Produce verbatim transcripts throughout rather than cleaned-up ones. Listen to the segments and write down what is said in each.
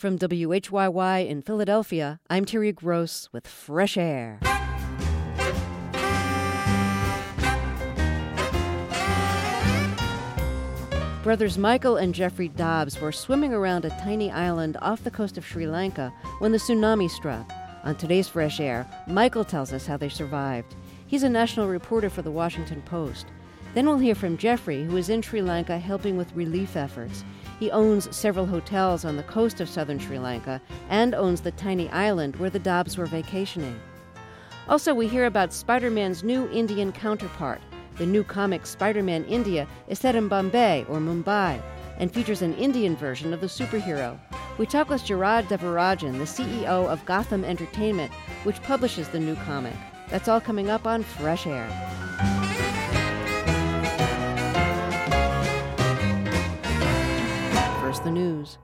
From W H Y Y in Philadelphia, I'm Terry Gross with Fresh Air. Brothers Michael and Jeffrey Dobbs were swimming around a tiny island off the coast of Sri Lanka when the tsunami struck. On today's Fresh Air, Michael tells us how they survived. He's a national reporter for the Washington Post. Then we'll hear from Jeffrey, who is in Sri Lanka helping with relief efforts. He owns several hotels on the coast of southern Sri Lanka and owns the tiny island where the Dobbs were vacationing. Also, we hear about Spider-Man's new Indian counterpart. The new comic Spider-Man India is set in Bombay or Mumbai and features an Indian version of the superhero. We talk with Gerard Devarajan, the C E O of Gotham Entertainment, which publishes the new comic. That's all coming up on Fresh Air. First, the news.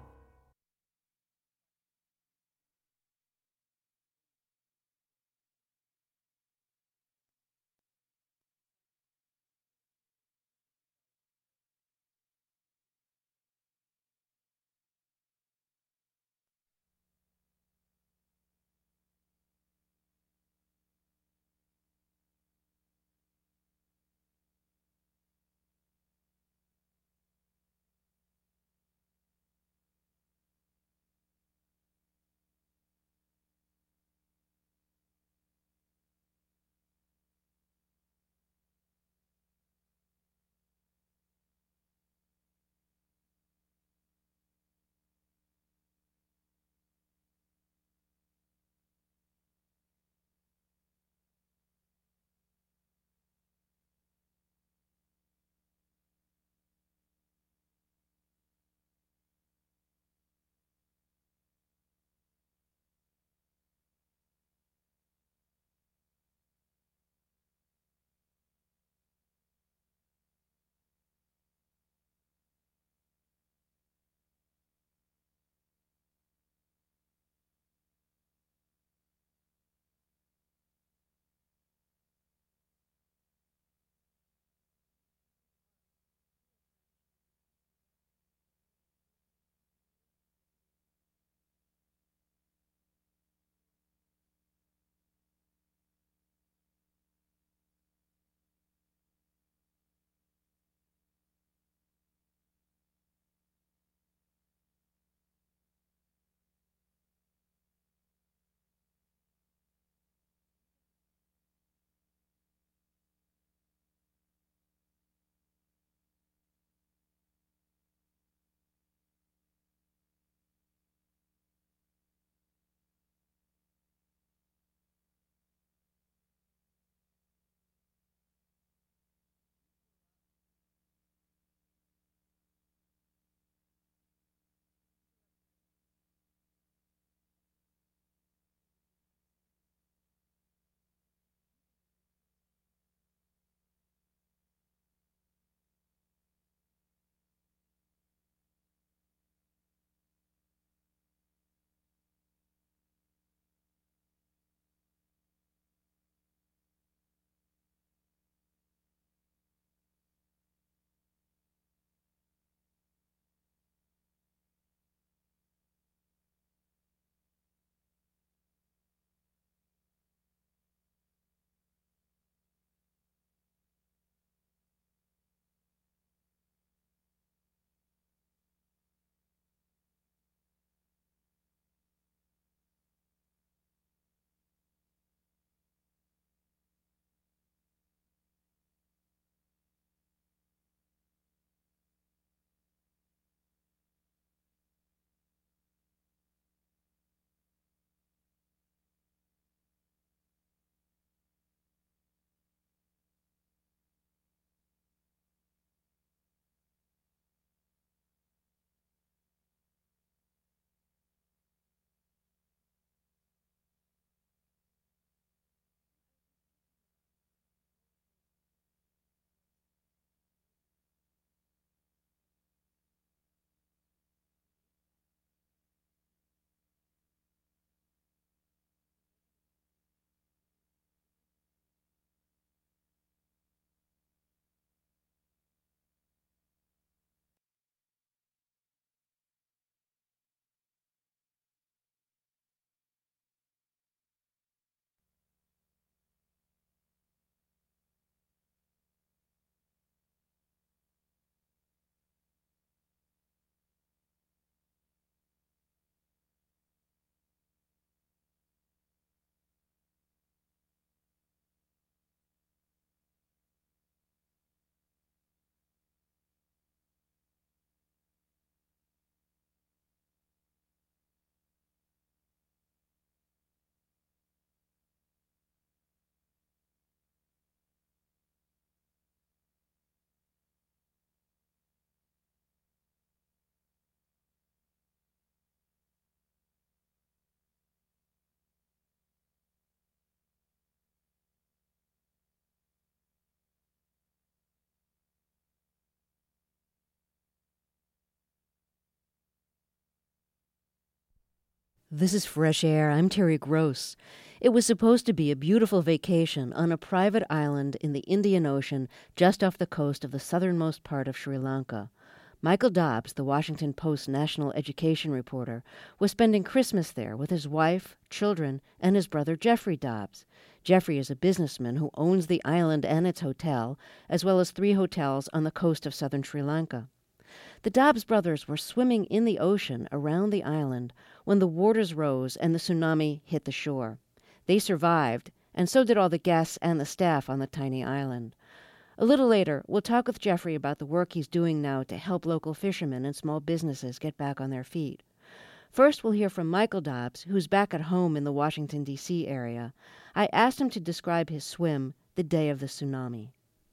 This is Fresh Air. I'm Terry Gross. It was supposed to be a beautiful vacation on a private island in the Indian Ocean just off the coast of the southernmost part of Sri Lanka. Michael Dobbs, the Washington Post national education reporter, was spending Christmas there with his wife, children, and his brother Jeffrey Dobbs. Jeffrey is a businessman who owns the island and its hotel, as well as three hotels on the coast of southern Sri Lanka. The Dobbs brothers were swimming in the ocean around the island when the waters rose and the tsunami hit the shore. They survived, and so did all the guests and the staff on the tiny island. A little later, we'll talk with Jeffrey about the work he's doing now to help local fishermen and small businesses get back on their feet. First, we'll hear from Michael Dobbs, who's back at home in the Washington, D C area. I asked him to describe his swim the day of the tsunami.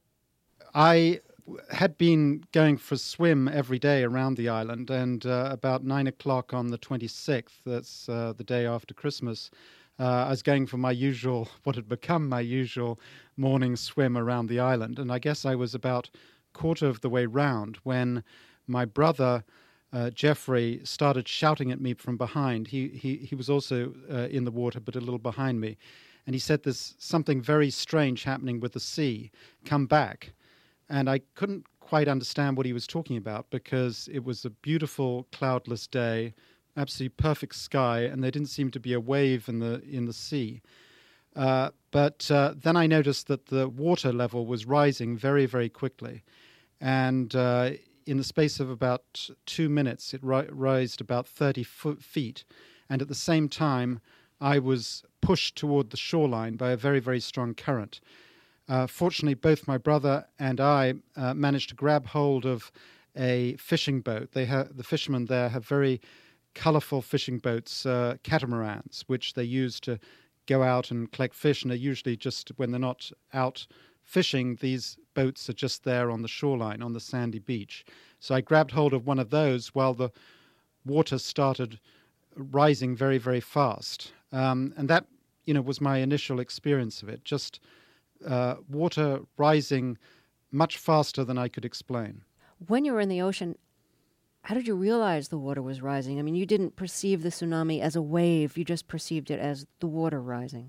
I had been going for a swim every day around the island, and uh, about nine o'clock on the twenty-sixth, that's uh, the day after Christmas, uh, I was going for my usual, what had become my usual morning swim around the island. And I guess I was about a quarter of the way round when my brother, uh, Jeffrey, started shouting at me from behind. He, he, he was also uh, in the water, but a little behind me. And he said, "There's something very strange happening with the sea. Come back." And I couldn't quite understand what he was talking about because it was a beautiful, cloudless day, absolutely perfect sky, and there didn't seem to be a wave in the in the sea. Uh, but uh, then I noticed that the water level was rising very, very quickly. And uh, in the space of about two minutes, it ri- rised about thirty foot, feet. And at the same time, I was pushed toward the shoreline by a very, very strong current. Uh, fortunately, both my brother and I uh, managed to grab hold of a fishing boat. They ha- the fishermen there have very colorful fishing boats, uh, catamarans, which they use to go out and collect fish. And they're usually just, when they're not out fishing, these boats are just there on the shoreline, on the sandy beach. So I grabbed hold of one of those while the water started rising very, very fast. Um, and that, you know, was my initial experience of it, just Uh, water rising much faster than I could explain. When you were in the ocean, how did you realize the water was rising? I mean, you didn't perceive the tsunami as a wave. You just perceived it as the water rising.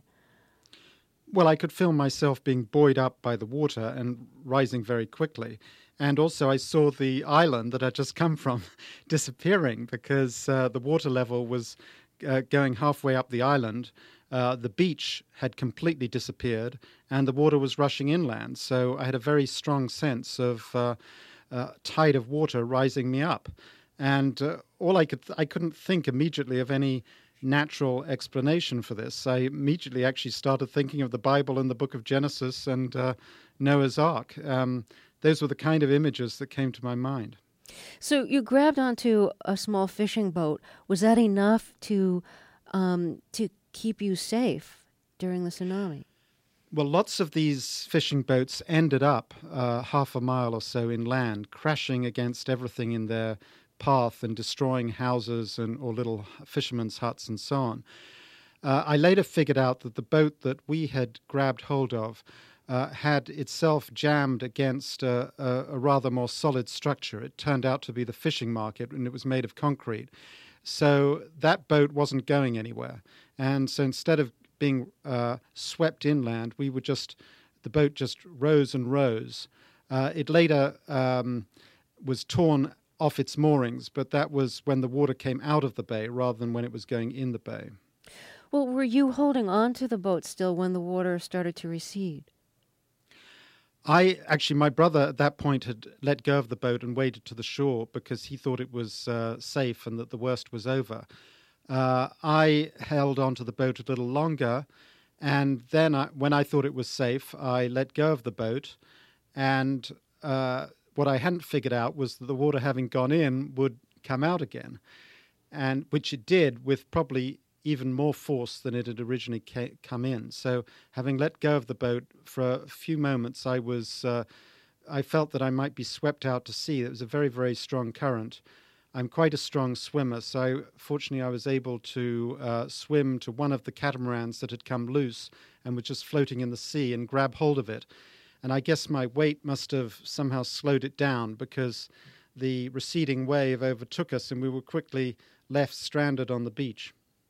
Well, I could feel myself being buoyed up by the water and rising very quickly. And also I saw the island that I'd just come from disappearing because uh, the water level was uh, going halfway up the island. Uh, the beach had completely disappeared and the water was rushing inland. So I had a very strong sense of uh, uh, tide of water rising me up. And uh, all I could, th- I couldn't think immediately of any natural explanation for this. I immediately actually started thinking of the Bible and the book of Genesis and uh, Noah's Ark. Um, those were the kind of images that came to my mind. So you grabbed onto a small fishing boat. Was that enough to um, to keep you safe during the tsunami? Well, lots of these fishing boats ended up uh, half a mile or so inland, crashing against everything in their path and destroying houses and or little fishermen's huts and so on. Uh, I later figured out that the boat that we had grabbed hold of uh, had itself jammed against a, a, a rather more solid structure. It turned out to be the fishing market, and it was made of concrete. So that boat wasn't going anywhere. And so instead of being uh, swept inland, we were just, the boat just rose and rose. Uh, it later um, was torn off its moorings, but that was when the water came out of the bay rather than when it was going in the bay. Well, were you holding on to the boat still when the water started to recede? I actually, my brother at that point had let go of the boat and waded to the shore because he thought it was uh, safe and that the worst was over. Uh, I held on to the boat a little longer, and then I, when I thought it was safe, I let go of the boat, and uh, what I hadn't figured out was that the water having gone in would come out again, and which it did with probably even more force than it had originally ca- come in. So having let go of the boat for a few moments, I was, uh, I felt that I might be swept out to sea. It was a very, very strong current. I'm quite a strong swimmer, so fortunately I was able to uh, swim to one of the catamarans that had come loose and was just floating in the sea and grab hold of it. And I guess my weight must have somehow slowed it down because the receding wave overtook us and we were quickly left stranded on the beach.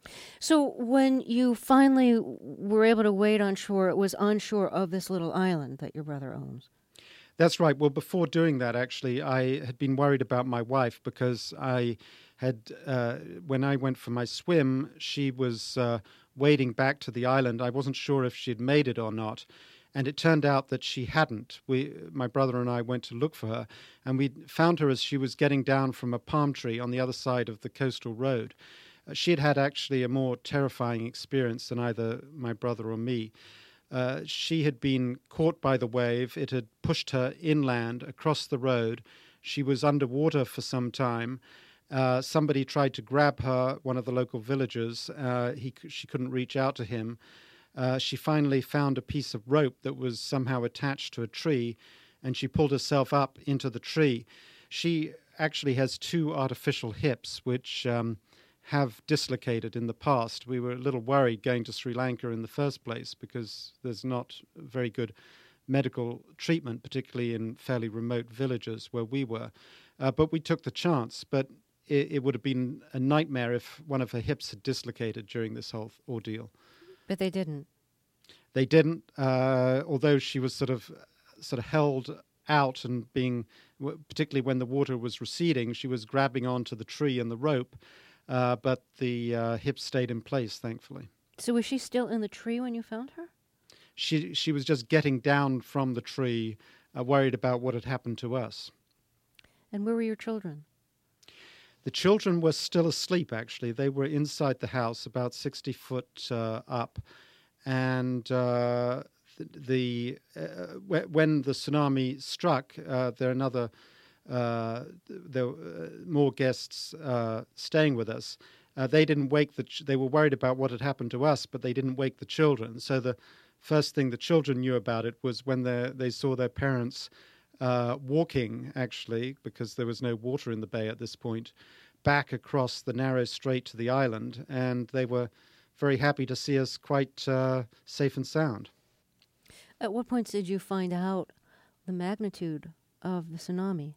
So when you finally were able to wade on shore, it was on shore of this little island that your brother owns. That's right. Well, before doing that, actually, I had been worried about my wife because I had, uh, when I went for my swim, she was uh, wading back to the island. I wasn't sure if she'd made it or not. And it turned out that she hadn't. We, my brother and I went to look for her, and we found her as she was getting down from a palm tree on the other side of the coastal road. Uh, she had had actually a more terrifying experience than either my brother or me. Uh, she had been caught by the wave. It had pushed her inland across the road. She was underwater for some time. Uh, somebody tried to grab her, one of the local villagers. Uh, he, she couldn't reach out to him. Uh, she finally found a piece of rope that was somehow attached to a tree, and she pulled herself up into the tree. She actually has two artificial hips, which um, have dislocated in the past. We were a little worried going to Sri Lanka in the first place because there's not very good medical treatment, particularly in fairly remote villages where we were. Uh, but we took the chance. But it, it would have been a nightmare if one of her hips had dislocated during this whole ordeal. But they didn't. They didn't, uh, although she was sort of sort of held out and being, particularly when the water was receding, she was grabbing onto the tree and the rope. Uh, but the uh, hips stayed in place, thankfully. So was she still in the tree when you found her? She she was just getting down from the tree, uh, worried about what had happened to us. And where were your children? The children were still asleep, actually. They were inside the house, about sixty foot uh, up. And uh, the, the uh, when the tsunami struck, uh, there are another... Uh, there were uh, more guests uh, staying with us. Uh, they didn't wake the. Ch- they were worried about what had happened to us, but they didn't wake the children. So the first thing the children knew about it was when they they saw their parents uh, walking, actually, because there was no water in the bay at this point, back across the narrow strait to the island, and they were very happy to see us quite uh, safe and sound. At what point did you find out the magnitude of the tsunami?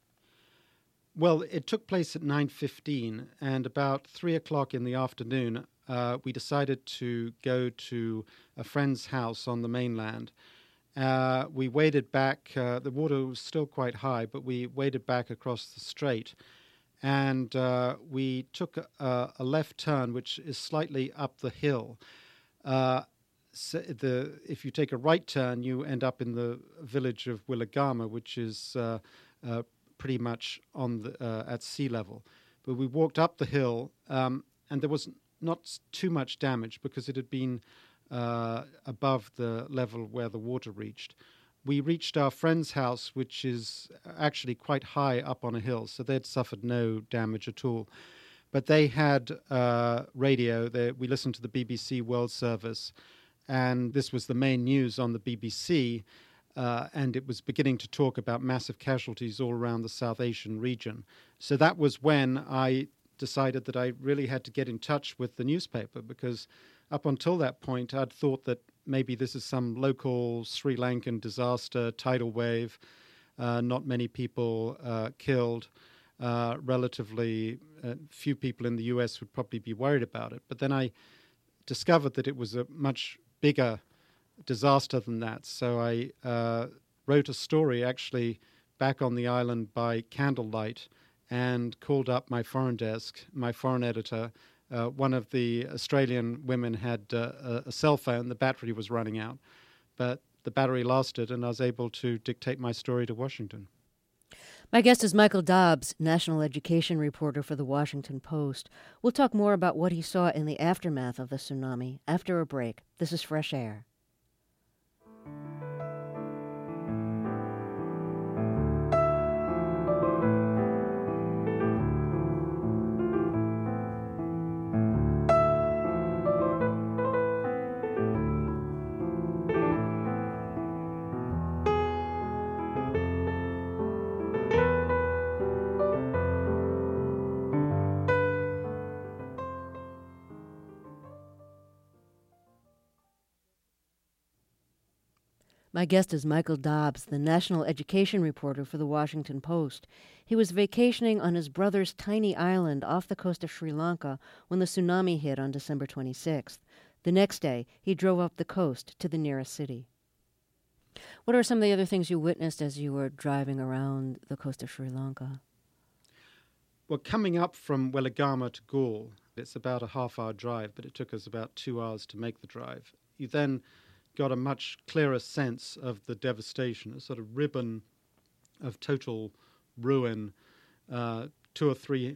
Well, it took place at nine fifteen, and about three o'clock in the afternoon, uh, we decided to go to a friend's house on the mainland. Uh, we waded back. Uh, the water was still quite high, but we waded back across the strait, and uh, we took a, a left turn, which is slightly up the hill. Uh, so the, if you take a right turn, you end up in the village of Willagama, which is uh, uh, pretty much on the, uh, at sea level. But we walked up the hill, um, and there was not too much damage because it had been uh, above the level where the water reached. We reached our friend's house, which is actually quite high up on a hill, so they'd suffered no damage at all. But they had uh, radio. They, we listened to the B B C World Service, and this was the main news on the B B C. Uh, and it was beginning to talk about massive casualties all around the South Asian region. So that was when I decided that I really had to get in touch with the newspaper, because up until that point, I'd thought that maybe this is some local Sri Lankan disaster, tidal wave, uh, not many people uh, killed, uh, relatively uh, few people in the U S would probably be worried about it. But then I discovered that it was a much bigger disaster than that. So I uh, wrote a story actually back on the island by candlelight and called up my foreign desk, my foreign editor. Uh, one of the Australian women had uh, a, a cell phone. The battery was running out, but the battery lasted, and I was able to dictate my story to Washington. My guest is Michael Dobbs, national education reporter for the Washington Post. We'll talk more about what he saw in the aftermath of the tsunami after a break. This is Fresh Air. My guest is Michael Dobbs, the national education reporter for the Washington Post. He was vacationing on his brother's tiny island off the coast of Sri Lanka when the tsunami hit on December twenty-sixth. The next day, he drove up the coast to the nearest city. What are some of the other things you witnessed as you were driving around the coast of Sri Lanka? Well, coming up from Weligama to Galle, it's about a half-hour drive, but it took us about two hours to make the drive. You then got a much clearer sense of the devastation, a sort of ribbon of total ruin, uh, two or three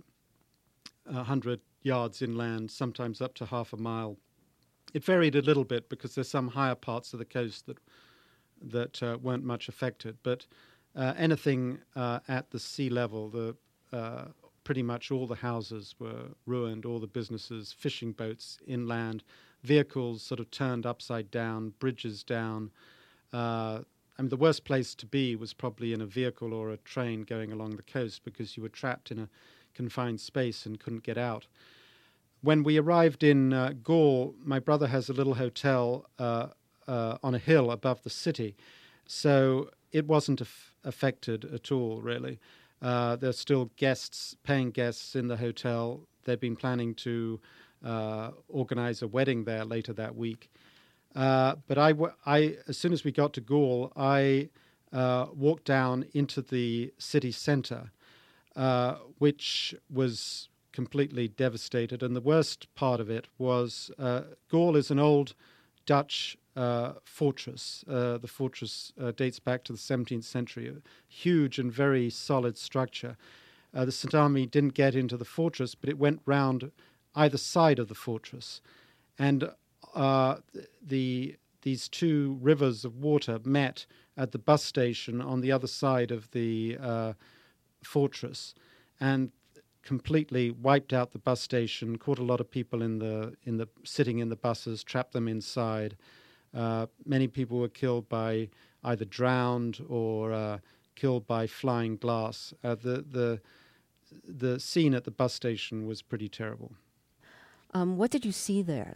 uh, hundred yards inland, sometimes up to half a mile. It varied a little bit because there's some higher parts of the coast that that uh, weren't much affected, but uh, anything uh, at the sea level, the uh, pretty much all the houses were ruined, all the businesses, fishing boats inland, vehicles sort of turned upside down, bridges down. Uh, I mean, the worst place to be was probably in a vehicle or a train going along the coast because you were trapped in a confined space and couldn't get out. When we arrived in uh, Galle, my brother has a little hotel uh, uh, on a hill above the city, so it wasn't af- affected at all, really. Uh, there's still guests, paying guests in the hotel. They've been planning to uh, organize a wedding there later that week. Uh, but I, w- I, as soon as we got to Galle, I uh, walked down into the city center, uh, which was completely devastated. And the worst part of it was uh, Galle is an old Dutch uh, fortress. Uh, the fortress uh, dates back to the seventeenth century, a huge and very solid structure. Uh, the tsunami didn't get into the fortress, but it went round either side of the fortress. And uh, the these two rivers of water met at the bus station on the other side of the uh, fortress and completely wiped out the bus station, caught a lot of people in the in the sitting in the buses, trapped them inside. Uh, many people were killed by either drowned or uh, killed by flying glass. Uh, the the the scene at the bus station was pretty terrible. Um, what did you see there?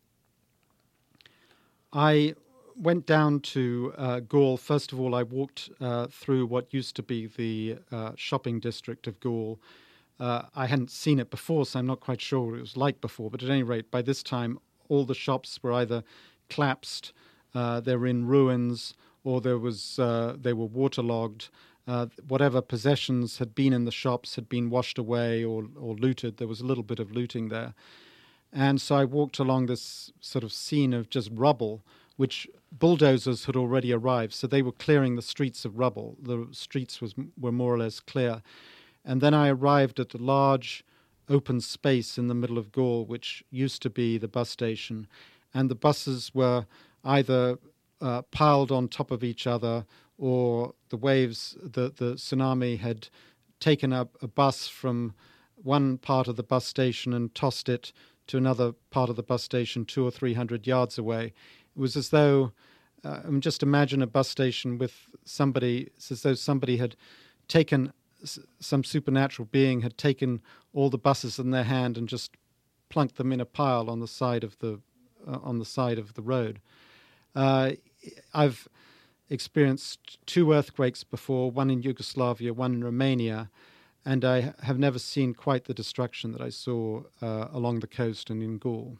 I went down to uh, Galle. First of all, I walked uh, through what used to be the uh, shopping district of Galle. Uh, I hadn't seen it before, so I'm not quite sure what it was like before. But at any rate, by this time, all the shops were either collapsed, uh, they were in ruins, or there was uh, they were waterlogged. Uh, whatever possessions had been in the shops had been washed away or, or looted. There was a little bit of looting there. And so I walked along this sort of scene of just rubble, which bulldozers had already arrived. So they were clearing the streets of rubble. The streets was, were more or less clear. And then I arrived at a large open space in the middle of Galle, which used to be the bus station. And the buses were either uh, piled on top of each other, or the waves, the, the tsunami had taken up a bus from one part of the bus station and tossed it to another part of the bus station two or three hundred yards away. It was as though, uh, I mean, just imagine a bus station with somebody, it's as though somebody had taken, some supernatural being had taken all the buses in their hand and just plunked them in a pile on the side of the uh, on the side of the road. Uh, I've experienced two earthquakes before, one in Yugoslavia, one in Romania, and I have never seen quite the destruction that I saw uh, along the coast and in Galle.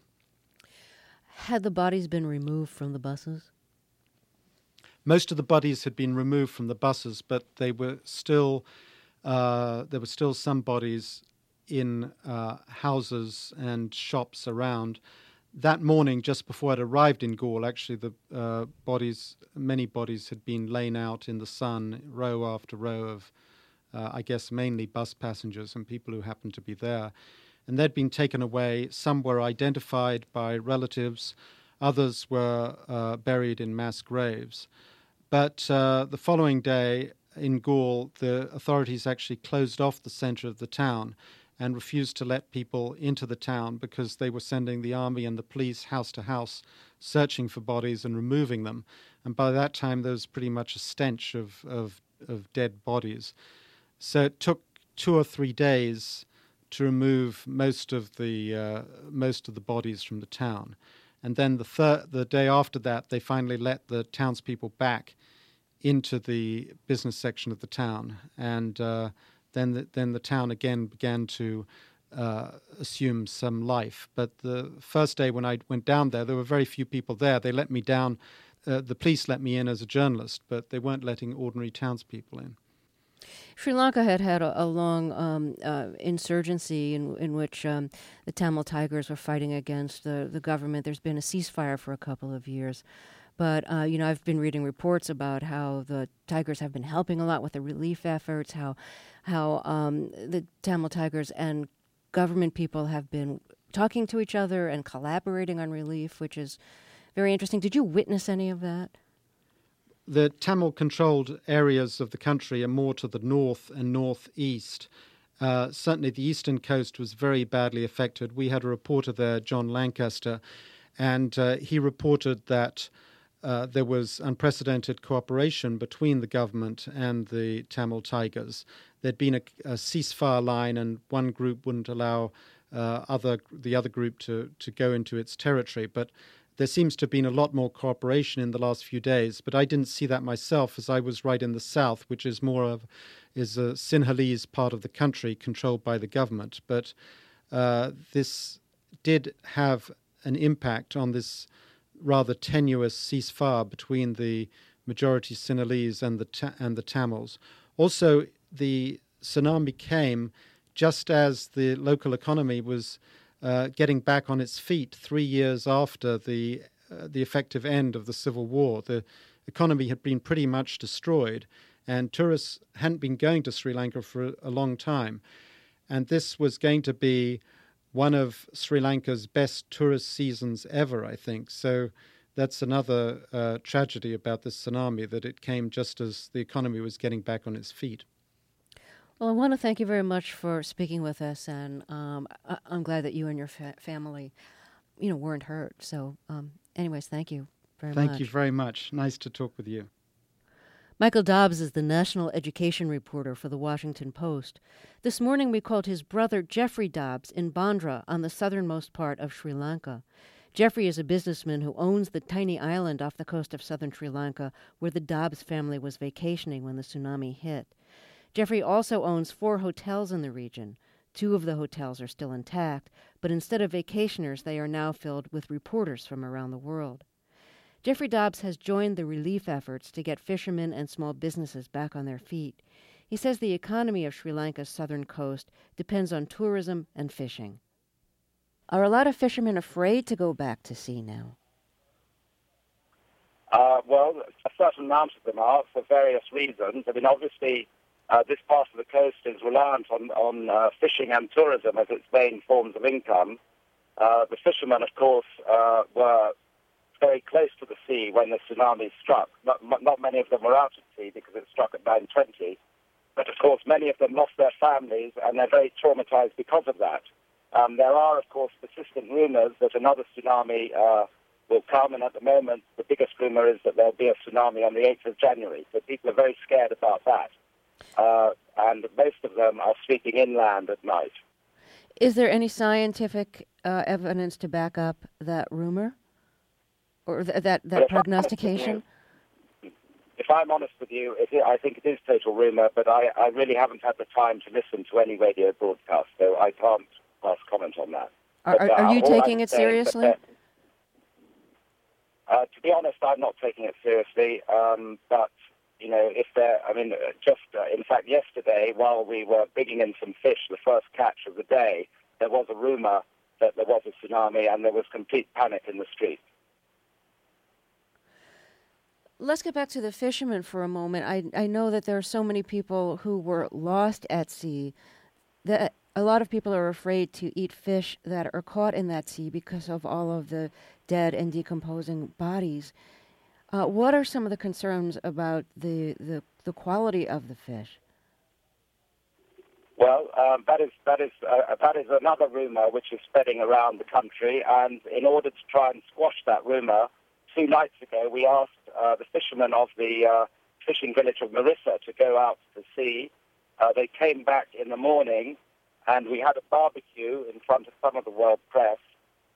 Had the bodies been removed from the buses? Most of the bodies had been removed from the buses, but they were still uh, there were still some bodies in uh, houses and shops around. That morning, just before I'd arrived in Galle, actually the uh, bodies, many bodies had been laid out in the sun, row after row of, uh, I guess, mainly bus passengers and people who happened to be there. And they'd been taken away. Some were identified by relatives. Others were uh, buried in mass graves. But uh, the following day in Galle, the authorities actually closed off the center of the town and refused to let people into the town because they were sending the army and the police house to house searching for bodies and removing them. And by that time, there was pretty much a stench of, of, of dead bodies. So it took two or three days to remove most of the uh, most of the bodies from the town. And then the thir- the day after that, they finally let the townspeople back into the business section of the town. And uh, then, the, then the town again began to uh, assume some life. But the first day when I went down there, there were very few people there. They let me down. Uh, the police let me in as a journalist, but they weren't letting ordinary townspeople in. Sri Lanka had had a, a long um, uh, insurgency in in which um, the Tamil Tigers were fighting against the, the government. There's been a ceasefire for a couple of years. But, uh, you know, I've been reading reports about how the Tigers have been helping a lot with the relief efforts, how how um, the Tamil Tigers and government people have been talking to each other and collaborating on relief, which is very interesting. Did you witness any of that? The Tamil-controlled areas of the country are more to the north and northeast. Uh, certainly the eastern coast was very badly affected. We had a reporter there, John Lancaster, and uh, he reported that uh, there was unprecedented cooperation between the government and the Tamil Tigers. There'd been a, a ceasefire line, and one group wouldn't allow uh, other the other group to, to go into its territory. But there seems to have been a lot more cooperation in the last few days, but I didn't see that myself, as I was right in the south, which is more of is a Sinhalese part of the country controlled by the government. But uh, this did have an impact on this rather tenuous ceasefire between the majority Sinhalese and the ta- and the Tamils. Also, the tsunami came just as the local economy was uh, getting back on its feet three years after the uh, the effective end of the civil war. The economy had been pretty much destroyed, and tourists hadn't been going to Sri Lanka for a long time. And this was going to be one of Sri Lanka's best tourist seasons ever, I think. So that's another uh, tragedy about this tsunami, that it came just as the economy was getting back on its feet. Well, I want to thank you very much for speaking with us, and um, I- I'm glad that you and your fa- family, you know, weren't hurt. So, um, anyways, thank you very Thank much. Thank you very much. Nice to talk with you. Michael Dobbs is the national education reporter for the Washington Post. This morning we called his brother Jeffrey Dobbs in Bandra on the southernmost part of Sri Lanka. Jeffrey is a businessman who owns the tiny island off the coast of southern Sri Lanka where the Dobbs family was vacationing when the tsunami hit. Jeffrey also owns four hotels in the region. Two of the hotels are still intact, but instead of vacationers, they are now filled with reporters from around the world. Jeffrey Dobbs has joined the relief efforts to get fishermen and small businesses back on their feet. He says the economy of Sri Lanka's southern coast depends on tourism and fishing. Are a lot of fishermen afraid to go back to sea now? Uh, well, a certain amount of them are, for various reasons. I mean, obviously, uh, this part of the coast is reliant on, on uh, fishing and tourism as its main forms of income. Uh, the fishermen, of course, uh, were very close to the sea when the tsunami struck. Not, not many of them were out at sea because it struck at nine twenty. But, of course, many of them lost their families, and they're very traumatized because of that. Um, there are, of course, persistent rumors that another tsunami uh, will come, and at the moment, the biggest rumor is that there'll be a tsunami on the eighth of January. So people are very scared about that. Uh, and most of them are sweeping inland at night. Is there any scientific uh, evidence to back up that rumor? Or th- that, that prognostication? You, if I'm honest with you, it, I think it is total rumor, but I, I really haven't had the time to listen to any radio broadcast, so I can't pass comment on that. Are, but, are, are uh, you taking it seriously? That, uh, to be honest, I'm not taking it seriously, um, but, you know, if there, I mean, just, uh, in fact, yesterday, while we were bringing in some fish, the first catch of the day, there was a rumor that there was a tsunami and there was complete panic in the streets. Let's get back to the fishermen for a moment. I I know that there are so many people who were lost at sea that a lot of people are afraid to eat fish that are caught in that sea because of all of the dead and decomposing bodies. Uh, what are some of the concerns about the, the, the quality of the fish? Well, um, that is that is uh, that is another rumor which is spreading around the country, and in order to try and squash that rumor, two nights ago we asked uh, the fishermen of the uh, fishing village of Marissa to go out to sea. Uh, they came back in the morning, and we had a barbecue in front of some of the world press,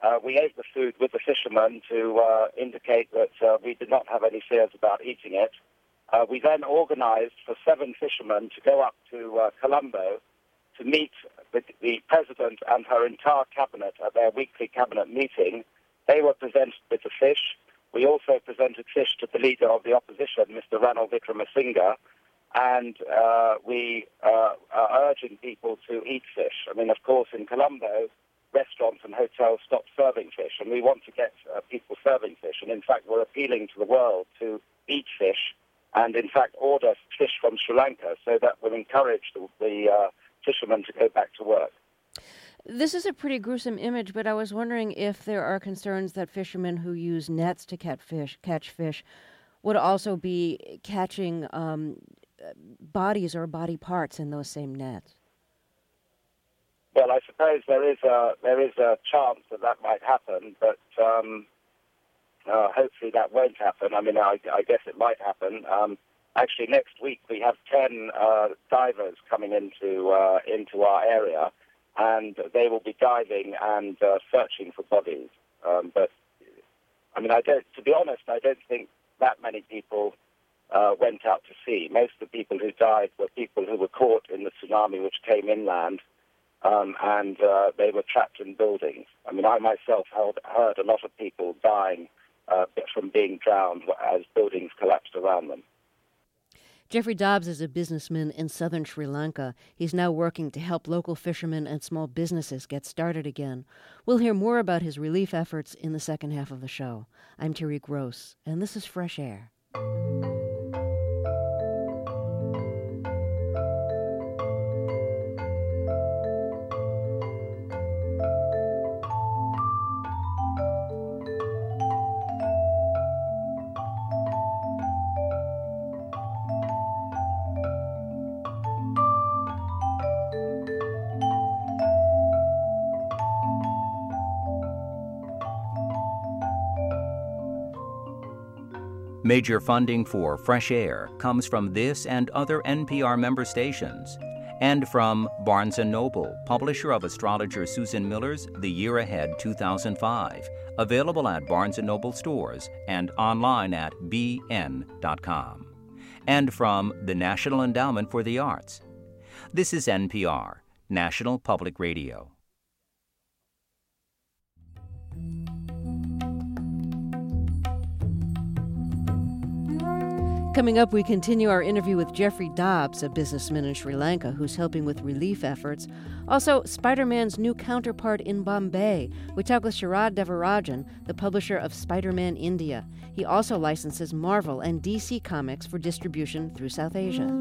uh, we ate the food with the fishermen to uh, indicate that uh, we did not have any fears about eating it. Uh, we then organized for seven fishermen to go up to uh, Colombo to meet the, the president and her entire cabinet at their weekly cabinet meeting. They were presented with the fish. We also presented fish to the leader of the opposition, Mister Ranil Wickremesinghe, and uh, we uh, are urging people to eat fish. I mean, of course, in Colombo, restaurants and hotels stopped serving fish, and we want to get uh, people serving fish. And in fact, we're appealing to the world to eat fish and, in fact, order fish from Sri Lanka so that will encourage the, the uh, fishermen to go back to work. This is a pretty gruesome image, but I was wondering if there are concerns that fishermen who use nets to catch fish, catch fish would also be catching um, bodies or body parts in those same nets. Well, I suppose there is a there is a chance that that might happen, but um, uh, hopefully that won't happen. I mean, I, I guess it might happen. Um, actually, next week we have ten uh, divers coming into uh, into our area, and they will be diving and uh, searching for bodies. Um, but I mean, I don't. To be honest, I don't think that many people uh, went out to sea. Most of the people who died were people who were caught in the tsunami, which came inland. Um, and uh, they were trapped in buildings. I mean, I myself heard, heard a lot of people dying uh, from being drowned as buildings collapsed around them. Jeffrey Dobbs is a businessman in southern Sri Lanka. He's now working to help local fishermen and small businesses get started again. We'll hear more about his relief efforts in the second half of the show. I'm Terry Gross, and this is Fresh Air. Major funding for Fresh Air comes from this and other N P R member stations, and from Barnes and Noble, publisher of astrologer Susan Miller's The Year Ahead two thousand five, available at Barnes and Noble stores and online at b n dot com, and from the National Endowment for the Arts. This is N P R, National Public Radio. Coming up, we continue our interview with Jeffrey Dobbs, a businessman in Sri Lanka who's helping with relief efforts. Also, Spider-Man's new counterpart in Bombay. We talk with Sharad Devarajan, the publisher of Spider-Man India. He also licenses Marvel and D C comics for distribution through South Asia.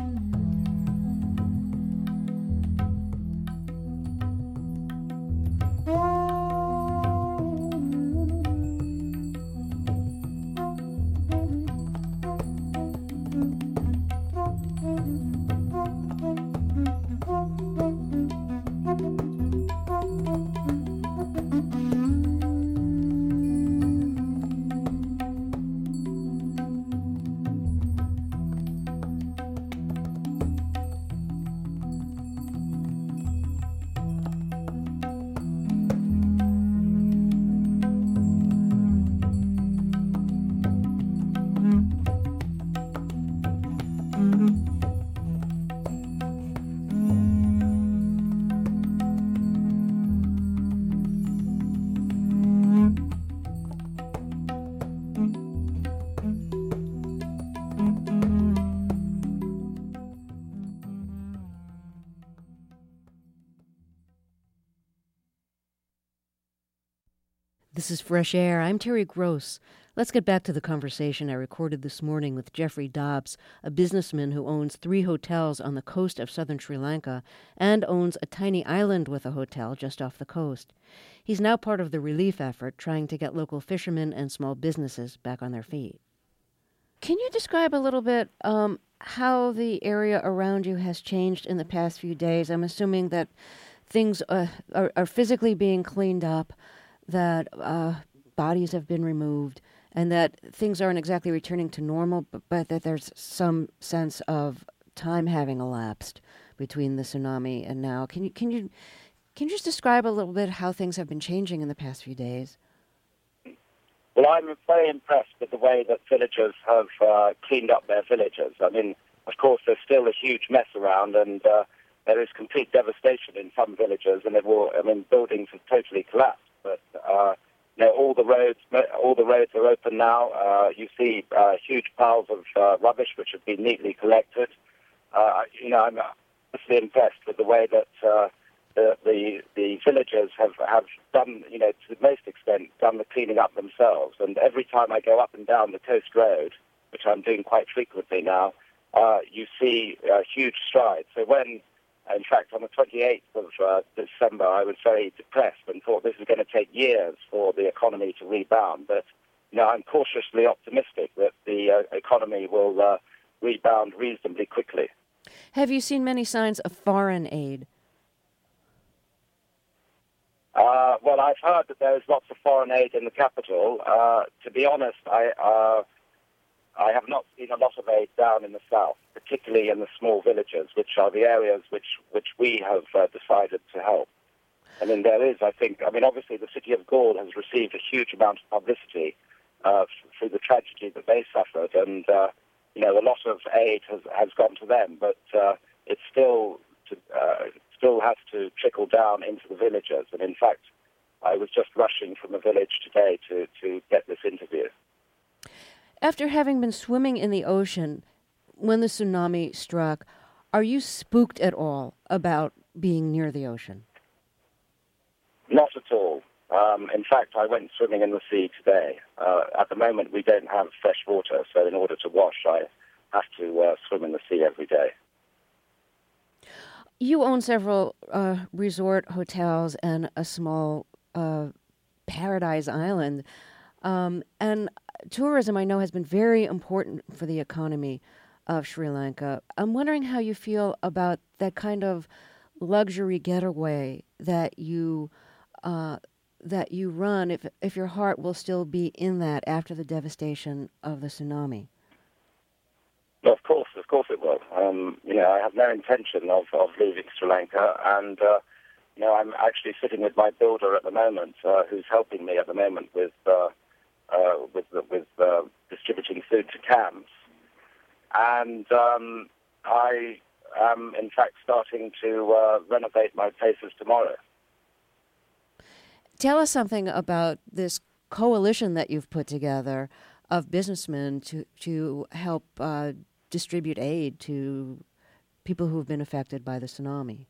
This is Fresh Air. I'm Terry Gross. Let's get back to the conversation I recorded this morning with Jeffrey Dobbs, a businessman who owns three hotels on the coast of southern Sri Lanka and owns a tiny island with a hotel just off the coast. He's now part of the relief effort trying to get local fishermen and small businesses back on their feet. Can you describe a little bit um, how the area around you has changed in the past few days? I'm assuming that things uh, are, are physically being cleaned up, that uh, bodies have been removed, and that things aren't exactly returning to normal, but, but that there's some sense of time having elapsed between the tsunami and now. Can you can you Can you just describe a little bit how things have been changing in the past few days? Well, I'm very impressed with the way that villagers have uh, cleaned up their villages. I mean, of course, there's still a huge mess around, and uh, there is complete devastation in some villages, and it will, I mean, buildings have totally collapsed. But uh, you know, all the roads, all the roads are open now. Uh, you see uh, huge piles of uh, rubbish which have been neatly collected. Uh, you know, I'm honestly impressed with the way that uh, the, the the villagers have have done, you know, to the most extent, done the cleaning up themselves. And every time I go up and down the coast road, which I'm doing quite frequently now, uh, you see uh, huge strides. So when In fact, on the twenty-eighth of uh, December, I was very depressed and thought this was going to take years for the economy to rebound. But, you know, I'm cautiously optimistic that the uh, economy will uh, rebound reasonably quickly. Have you seen many signs of foreign aid? Uh, well, I've heard that there's lots of foreign aid in the capital. Uh, to be honest, I... Uh, I have not seen a lot of aid down in the south, particularly in the small villages, which are the areas which, which we have uh, decided to help. I mean, there is, I think, I mean, obviously the city of Gaul has received a huge amount of publicity uh, through the tragedy that they suffered, and, uh, you know, a lot of aid has, has gone to them, but uh, it still, to, uh, still has to trickle down into the villages. And in fact, I was just rushing from a village today to, to get this interview. After having been swimming in the ocean when the tsunami struck, are you spooked at all about being near the ocean? Not at all. Um, in fact, I went swimming in the sea today. Uh, at the moment, we don't have fresh water, so in order to wash, I have to uh, swim in the sea every day. You own several uh, resort hotels and a small uh, paradise island. Um, and tourism, I know, has been very important for the economy of Sri Lanka. I'm wondering how you feel about that kind of luxury getaway that you uh, that you run, if if your heart will still be in that after the devastation of the tsunami. Well, of course, of course it will. Um, you know, I have no intention of, of leaving Sri Lanka, and uh, you know, I'm actually sitting with my builder at the moment, uh, who's helping me at the moment with. Uh, Uh, with with uh, distributing food to camps, and um, I am in fact starting to uh, renovate my places tomorrow. Tell us something about this coalition that you've put together of businessmen to to help uh, distribute aid to people who have been affected by the tsunami.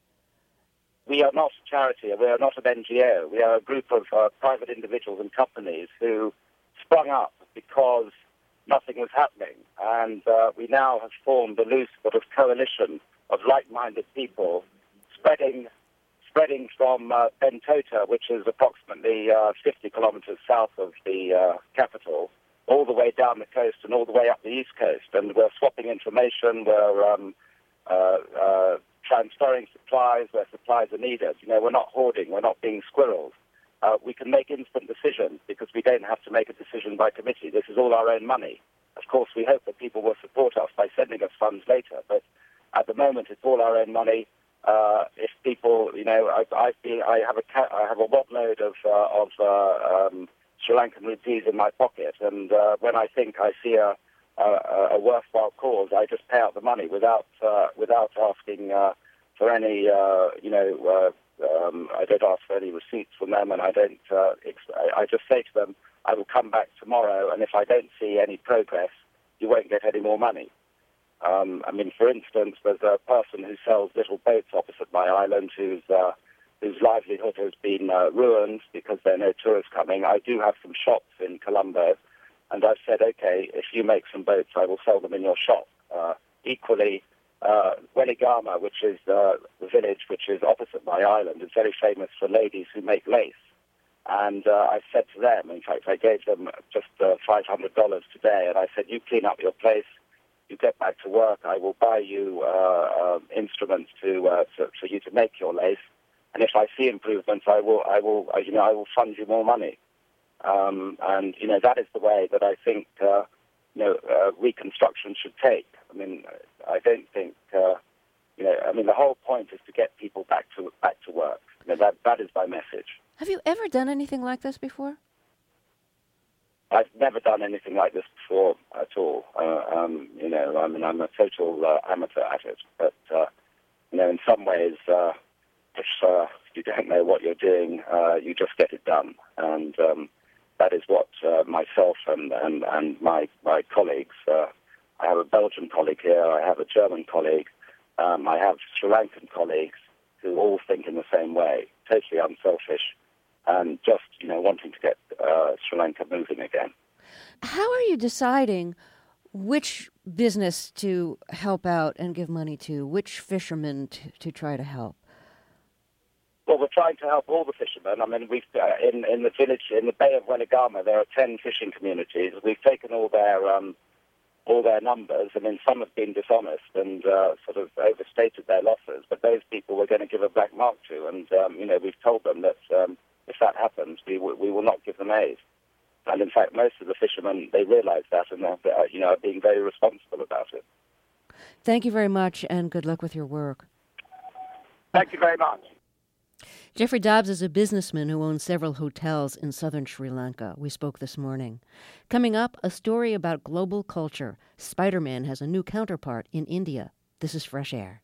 We are not a charity. We are not an N G O. We are a group of uh, private individuals and companies who sprung up because nothing was happening. And uh, we now have formed a loose sort of coalition of like-minded people spreading spreading from uh, Bentota, which is approximately uh, fifty kilometers south of the uh, capital, all the way down the coast and all the way up the east coast. And we're swapping information. We're um, uh, uh, transferring supplies where supplies are needed. You know, we're not hoarding. We're not being squirrels. Uh, we can make instant decisions because we don't have to make a decision by committee. This is all our own money. Of course, we hope that people will support us by sending us funds later, but at the moment, it's all our own money. Uh, if people, you know, I've, I've been, I have a, ca- I have a wad load of uh, of uh, um, Sri Lankan rupees in my pocket, and uh, when I think I see a, a, a worthwhile cause, I just pay out the money without uh, without asking uh, for any, uh, you know. Uh, Um, I don't ask for any receipts from them, and I don't. Uh, ex- I, I just say to them, "I will come back tomorrow, and if I don't see any progress, you won't get any more money." Um, I mean, for instance, there's a person who sells little boats opposite my island, whose uh, whose livelihood has been uh, ruined because there are no tourists coming. I do have some shops in Colombo, and I've said, "Okay, if you make some boats, I will sell them in your shop." Uh, equally. Uh, Weligama, which is uh, the village which is opposite my island, is very famous for ladies who make lace. And uh, I said to them, in fact, I gave them just uh, five hundred dollars today, and I said, you clean up your place, you get back to work, I will buy you uh, uh, instruments to, uh, to for you to make your lace, and if I see improvements, I will, I will, uh, you know, I will fund you more money. Um, and you know, that is the way that I think uh, you know uh, reconstruction should take. I mean, I don't think, uh, you know, I mean, the whole point is to get people back to back to work. I mean, that, that is my message. Have you ever done anything like this before? I've never done anything like this before at all. Uh, um, you know, I mean, I'm a total uh, amateur at it. But, uh, you know, in some ways, uh, if uh, you don't know what you're doing, uh, you just get it done. And um, that is what uh, myself and, and, and my, my colleagues, uh, I have a Belgian colleague here, I have a German colleague, um, I have Sri Lankan colleagues who all think in the same way, totally unselfish, and just, you know, wanting to get uh, Sri Lanka moving again. How are you deciding which business to help out and give money to, which fishermen to, to try to help? Well, we're trying to help all the fishermen. I mean, we've uh, in in the village in the Bay of Weligama, there are ten fishing communities. We've taken all their um, all their numbers. I mean, some have been dishonest and uh, sort of overstated their losses, but those people we're going to give a black mark to. And um, you know, we've told them that um, if that happens, we w- we will not give them aid. And in fact, most of the fishermen, they realise that, and they're uh, you know are being very responsible about it. Thank you very much, and good luck with your work. Thank you very much. Jeffrey Dobbs is a businessman who owns several hotels in southern Sri Lanka. We spoke this morning. Coming up, a story about global culture. Spider-Man has a new counterpart in India. This is Fresh Air.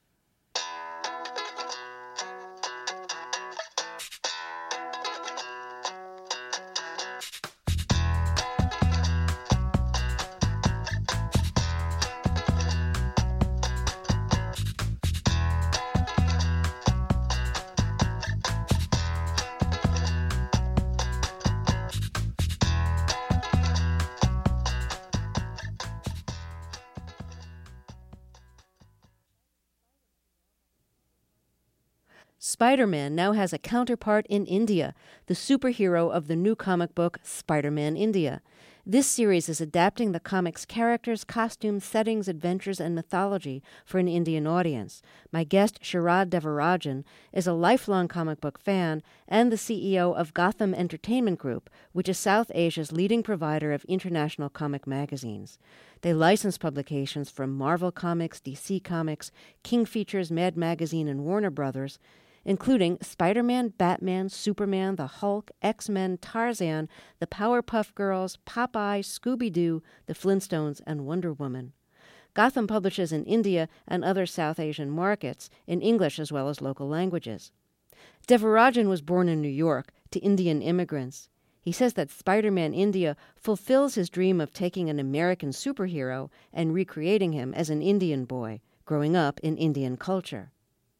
Spider-Man now has a counterpart in India, the superhero of the new comic book Spider-Man India. This series is adapting the comic's characters, costumes, settings, adventures, and mythology for an Indian audience. My guest, Sharad Devarajan, is a lifelong comic book fan and the C E O of Gotham Entertainment Group, which is South Asia's leading provider of international comic magazines. They license publications from Marvel Comics, D C Comics, King Features, Mad Magazine, and Warner Brothers, including Spider-Man, Batman, Superman, the Hulk, X-Men, Tarzan, the Powerpuff Girls, Popeye, Scooby-Doo, the Flintstones, and Wonder Woman. Gotham publishes in India and other South Asian markets, in English as well as local languages. Devarajan was born in New York to Indian immigrants. He says that Spider-Man India fulfills his dream of taking an American superhero and recreating him as an Indian boy, growing up in Indian culture.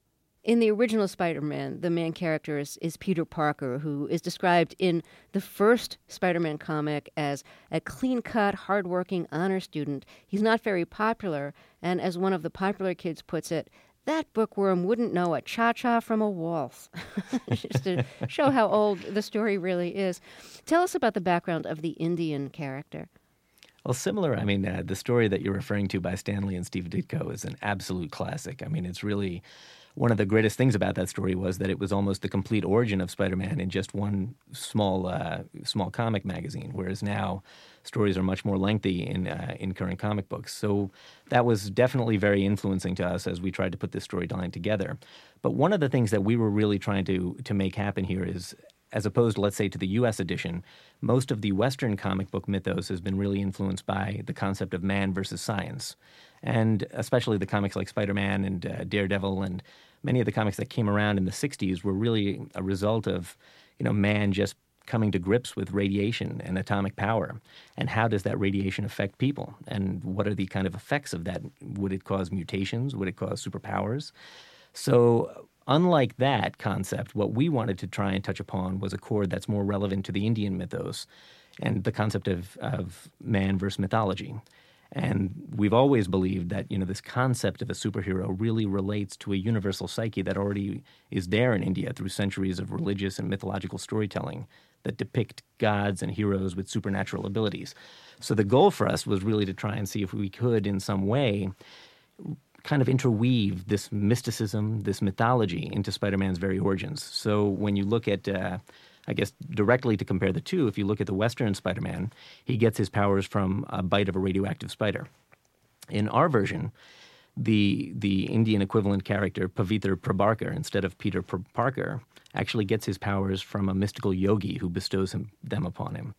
In the original Spider-Man, the main character is, is Peter Parker, who is described in the first Spider-Man comic as a clean-cut, hard-working honor student. He's not very popular, and as one of the popular kids puts it, that bookworm wouldn't know a cha-cha from a waltz. Just to show how old the story really is. Tell us about the background of the Indian character. Well, similar. I mean, uh, the story that you're referring to by Stan Lee and Steve Ditko is an absolute classic. I mean, it's really... One of the greatest things about that story was that it was almost the complete origin of Spider-Man in just one small uh, small comic magazine, whereas now stories are much more lengthy in uh, in current comic books. So that was definitely very influencing to us as we tried to put this storyline together. But one of the things that we were really trying to to make happen here is, as opposed, let's say, to the U S edition, most of the Western comic book mythos has been really influenced by the concept of man versus science. And especially the comics like Spider-Man and uh, Daredevil and many of the comics that came around in the sixties were really a result of, you know, man just coming to grips with radiation and atomic power. And how does that radiation affect people? And what are the kind of effects of that? Would it cause mutations? Would it cause superpowers? So unlike that concept, what we wanted to try and touch upon was a chord that's more relevant to the Indian mythos and the concept of, of man versus mythology. And we've always believed that, you know, this concept of a superhero really relates to a universal psyche that already is there in India through centuries of religious and mythological storytelling that depict gods and heroes with supernatural abilities. So the goal for us was really to try and see if we could, in some way, kind of interweave this mysticism, this mythology into Spider-Man's very origins. So when you look at... Uh, I guess directly to compare the two, if you look at the Western Spider-Man, he gets his powers from a bite of a radioactive spider. In our version, the the Indian equivalent character Pavitr Prabarkar, instead of Peter P- Parker, actually gets his powers from a mystical yogi who bestows him, them upon him.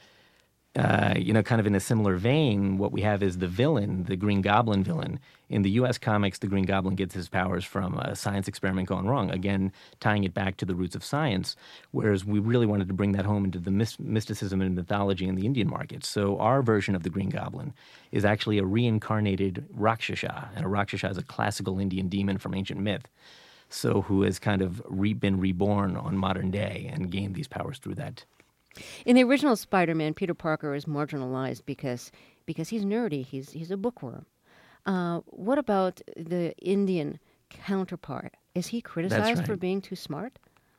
Uh, you know, kind of in a similar vein, what we have is the villain, the Green Goblin villain. In the U S comics, the Green Goblin gets his powers from a science experiment gone wrong, again, tying it back to the roots of science, whereas we really wanted to bring that home into the mis- mysticism and mythology in the Indian market. So our version of the Green Goblin is actually a reincarnated Rakshasa, and a Rakshasa is a classical Indian demon from ancient myth, so who has kind of re- been reborn on modern day and gained these powers through that. In the original Spider-Man, Peter Parker is marginalized because because he's nerdy. He's he's a bookworm. Uh, what about the Indian counterpart? Is he criticized right. for being too smart?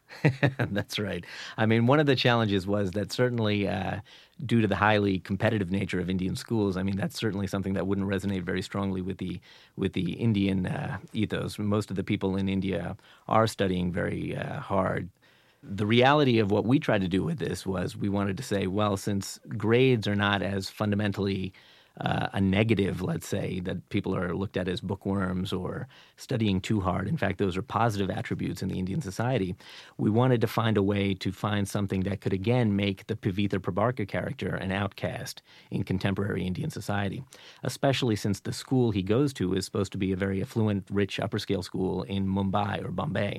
That's right. I mean, one of the challenges was that certainly uh, due to the highly competitive nature of Indian schools, I mean, that's certainly something that wouldn't resonate very strongly with the with the Indian uh, ethos. Most of the people in India are studying very uh, hard. The reality of what we tried to do with this was we wanted to say, well, since grades are not as fundamentally uh, a negative, let's say, that people are looked at as bookworms or studying too hard. In fact, those are positive attributes in the Indian society. We wanted to find a way to find something that could, again, make the Pavitr Prabarkar character an outcast in contemporary Indian society, especially since the school he goes to is supposed to be a very affluent, rich, upper-scale school in Mumbai or Bombay.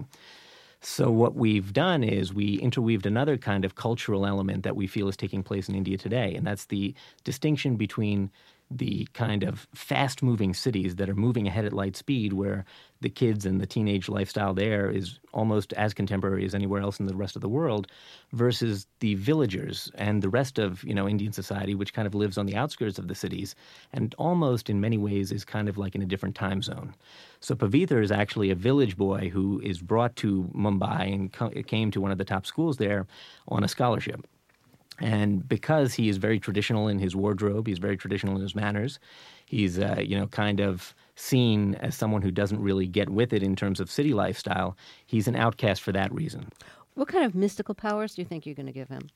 So what we've done is we interweaved another kind of cultural element that we feel is taking place in India today, and that's the distinction between the kind of fast-moving cities that are moving ahead at light speed, where the kids and the teenage lifestyle there is almost as contemporary as anywhere else in the rest of the world, versus the villagers and the rest of, you know, Indian society, which kind of lives on the outskirts of the cities and almost in many ways is kind of like in a different time zone. So Pavitr is actually a village boy who is brought to Mumbai and co- came to one of the top schools there on a scholarship. And because he is very traditional in his wardrobe, he's very traditional in his manners, he's, uh, you know, kind of seen as someone who doesn't really get with it in terms of city lifestyle, he's an outcast for that reason. What kind of mystical powers do you think you're going to give him?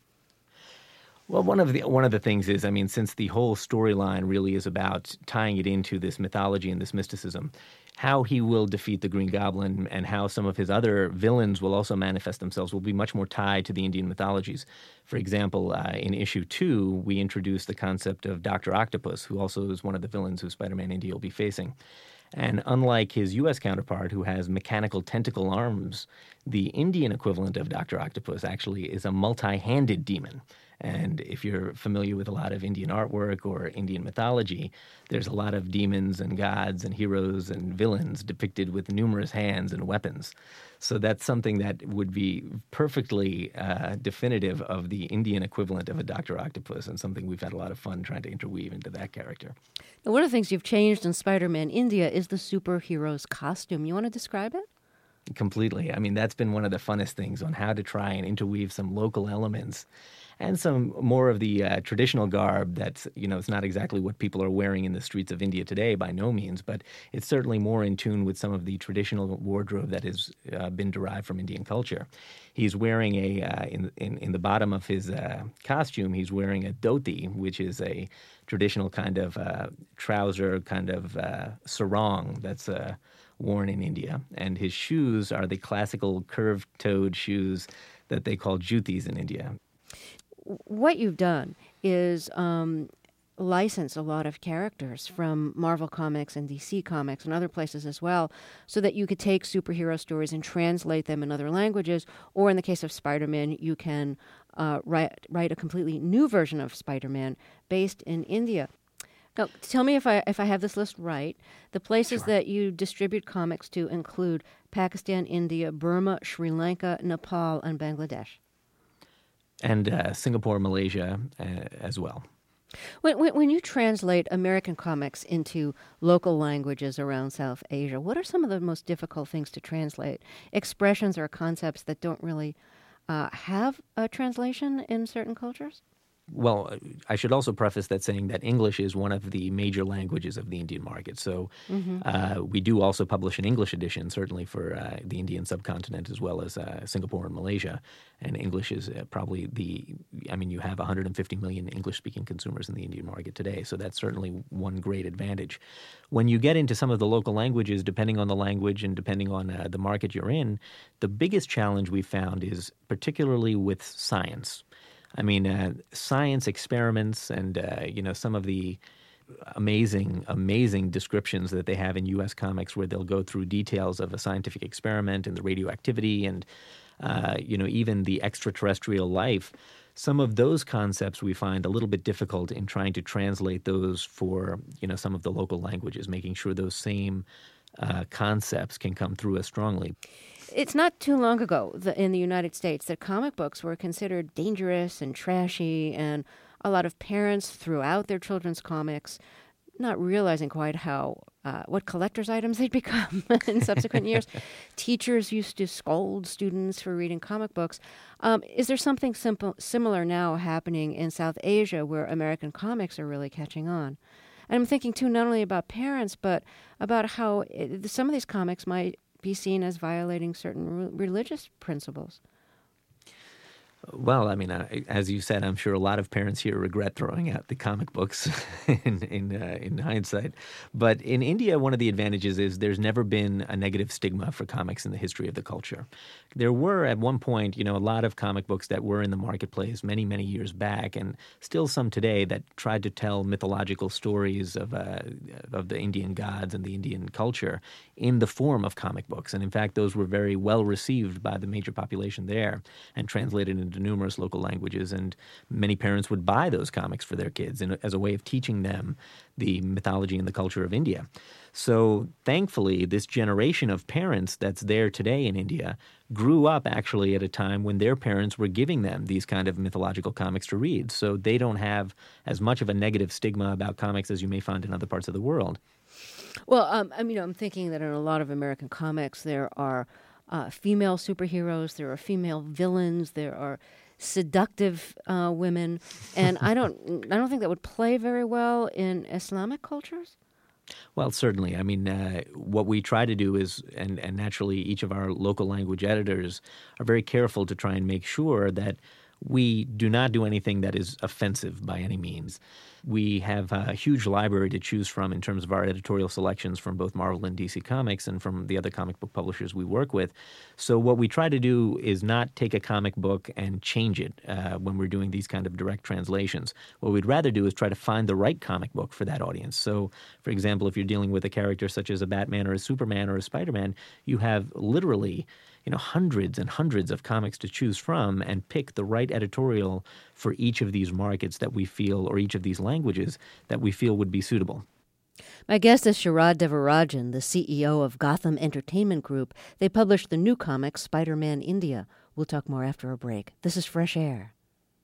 Well, one of the one of the things is, I mean, since the whole storyline really is about tying it into this mythology and this mysticism, how he will defeat the Green Goblin and how some of his other villains will also manifest themselves will be much more tied to the Indian mythologies. For example, uh, in issue two, we introduced the concept of Doctor Octopus, who also is one of the villains who Spider-Man India will be facing. And unlike his U S counterpart, who has mechanical tentacle arms, the Indian equivalent of Doctor Octopus actually is a multi-handed demon. And if you're familiar with a lot of Indian artwork or Indian mythology, there's a lot of demons and gods and heroes and villains depicted with numerous hands and weapons. So that's something that would be perfectly uh, definitive of the Indian equivalent of a Doctor Octopus, and something we've had a lot of fun trying to interweave into that character. Now, one of the things you've changed in Spider-Man India is the superhero's costume. You want to describe it? Completely. I mean, that's been one of the funnest things on how to try and interweave some local elements and some more of the uh, traditional garb that's, you know, it's not exactly what people are wearing in the streets of India today by no means, but it's certainly more in tune with some of the traditional wardrobe that has uh, been derived from Indian culture. He's wearing a, uh, in, in, in the bottom of his uh, costume, he's wearing a dhoti, which is a traditional kind of uh, trouser, kind of uh, sarong that's uh, worn in India. And his shoes are the classical curved-toed shoes that they call jutis in India. What you've done is um, license a lot of characters from Marvel Comics and D C Comics and other places as well, so that you could take superhero stories and translate them in other languages, or in the case of Spider-Man, you can uh, write, write a completely new version of Spider-Man based in India. Now, tell me if I if I have this list right. The places Sure. that you distribute comics to include Pakistan, India, Burma, Sri Lanka, Nepal, and Bangladesh. And uh, Singapore, Malaysia uh, as well. When, when when you translate American comics into local languages around South Asia, what are some of the most difficult things to translate? Expressions or concepts that don't really uh, have a translation in certain cultures? well, I should also preface that saying that English is one of the major languages of the Indian market. So mm-hmm. uh, we do also publish an English edition, certainly for uh, the Indian subcontinent as well as uh, Singapore and Malaysia. And English is uh, probably the, I mean, you have one hundred fifty million English-speaking consumers in the Indian market today. So that's certainly one great advantage. When you get into some of the local languages, depending on the language and depending on uh, the market you're in, the biggest challenge we found is particularly with science. I mean, uh, science experiments and, uh, you know, some of the amazing, amazing descriptions that they have in U S comics where they'll go through details of a scientific experiment and the radioactivity and, uh, you know, even the extraterrestrial life. Some of those concepts we find a little bit difficult in trying to translate those for, you know, some of the local languages, making sure those same uh, concepts can come through as strongly. It's not too long ago the, in the United States that comic books were considered dangerous and trashy, and a lot of parents threw out their children's comics, not realizing quite how uh, what collector's items they'd become in subsequent years. Teachers used to scold students for reading comic books. Um, is there something simple, similar now happening in South Asia where American comics are really catching on? And I'm thinking, too, not only about parents, but about how it, some of these comics might be seen as violating certain re- religious principles. Well, I mean, uh, as you said, I'm sure a lot of parents here regret throwing out the comic books in in, uh, in hindsight. But in India, one of the advantages is there's never been a negative stigma for comics in the history of the culture. There were at one point, you know, a lot of comic books that were in the marketplace many, many years back, and still some today that tried to tell mythological stories of uh, of the Indian gods and the Indian culture in the form of comic books. And in fact, those were very well received by the major population there and translated into numerous local languages. And many parents would buy those comics for their kids in, as a way of teaching them the mythology and the culture of India. So thankfully, this generation of parents that's there today in India grew up actually at a time when their parents were giving them these kind of mythological comics to read. So they don't have as much of a negative stigma about comics as you may find in other parts of the world. Well, um, I mean, I'm thinking that in a lot of American comics, there are uh, female superheroes, there are female villains, there are seductive uh, women, and I don't, I don't think that would play very well in Islamic cultures. Well, certainly. I mean, uh, what we try to do is, and, and naturally each of our local language editors are very careful to try and make sure that we do not do anything that is offensive by any means. We have a huge library to choose from in terms of our editorial selections from both Marvel and D C Comics and from the other comic book publishers we work with. So what we try to do is not take a comic book and change it uh, when we're doing these kind of direct translations. What we'd rather do is try to find the right comic book for that audience. So, for example, if you're dealing with a character such as a Batman or a Superman or a Spider-Man, you have literally you know, hundreds and hundreds of comics to choose from and pick the right editorial for each of these markets that we feel, or each of these languages that we feel would be suitable. My guest is Sharad Devarajan, the C E O of Gotham Entertainment Group. They published the new comic, Spider-Man India. We'll talk more after a break. This is Fresh Air.